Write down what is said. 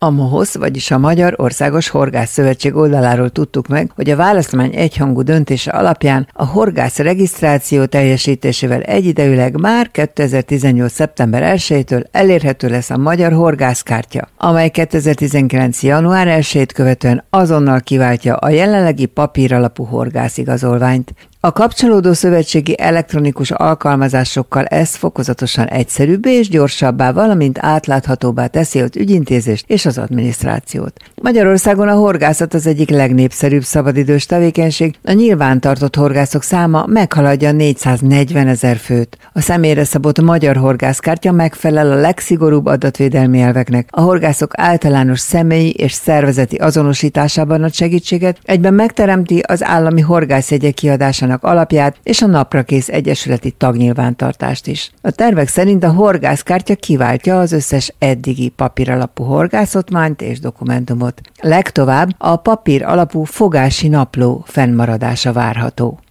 A MOHOSZ, vagyis a Magyar Országos Horgászszövetség oldaláról tudtuk meg, hogy a választmány egyhangú döntése alapján a horgász regisztráció teljesítésével egyidejűleg már 2018. szeptember 1-től elérhető lesz a Magyar Horgászkártya, amely 2019. január 1-ét követően azonnal kiváltja a jelenlegi papíralapú horgászigazolványt. A kapcsolódó szövetségi elektronikus alkalmazásokkal ez fokozatosan egyszerűbbé és gyorsabbá, valamint átláthatóbbá teszi az ügyintézést és az adminisztrációt. Magyarországon a horgászat az egyik legnépszerűbb szabadidős tevékenység, a nyilvántartott horgászok száma meghaladja 440 000 főt. A személyre szabott Magyar Horgászkártya megfelel a legszigorúbb adatvédelmi elveknek, a horgászok általános személyi és szervezeti azonosításában ad segítséget, egyben megteremti az állami horgászjegyek kiadásának alapját és a naprakész egyesületi tagnyilvántartást is. A tervek szerint a horgászkártya kiváltja az összes eddigi papíralapú horgászatmányt és dokumentumot. Legtovább a papír alapú fogási napló fennmaradása várható.